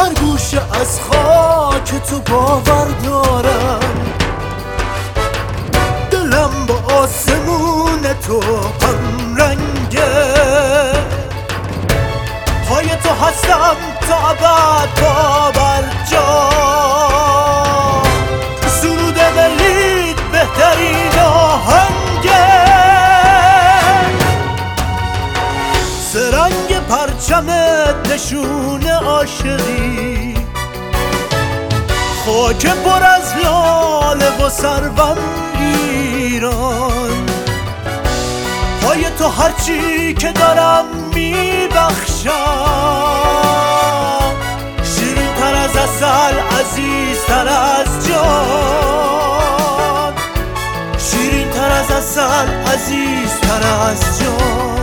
هر گوشه از خاک تو باور دارم، دلم با آسمون تو هم رنگه، پای تو هستم تا ابد باور جا، سرود ملیت بهترین آهنگه، سرنگ پرچمت نشون عاشقی، خاک پر از لاله و سربم ایران، پای تو هرچی که دارم میبخشم، شیرین تر از عسل عزیزتر از جان، شیرین تر از عسل عزیزتر از جان.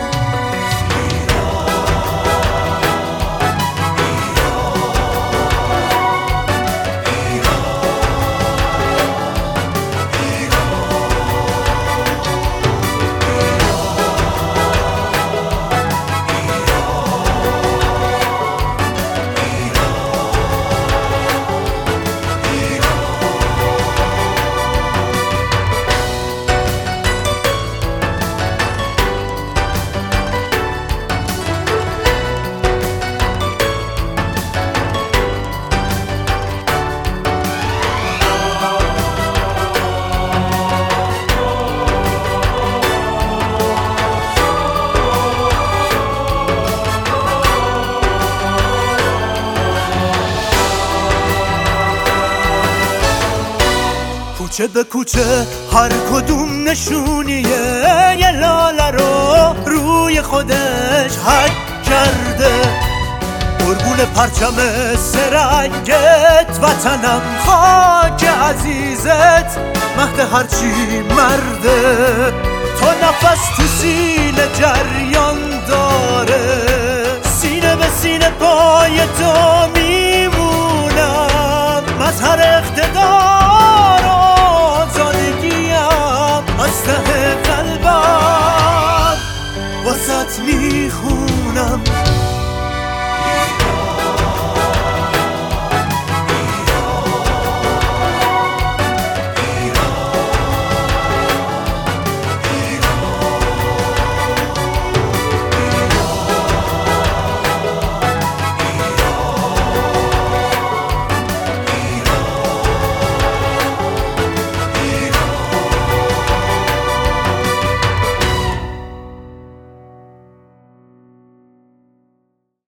کوچه به کوچه هر کدوم نشونیه یه لاله رو روی خودش حک کرده، قربون پرچم سرنگت وطنم خاک عزیزت مهد هرچی مرده، تا نفس تو سینه جریان داره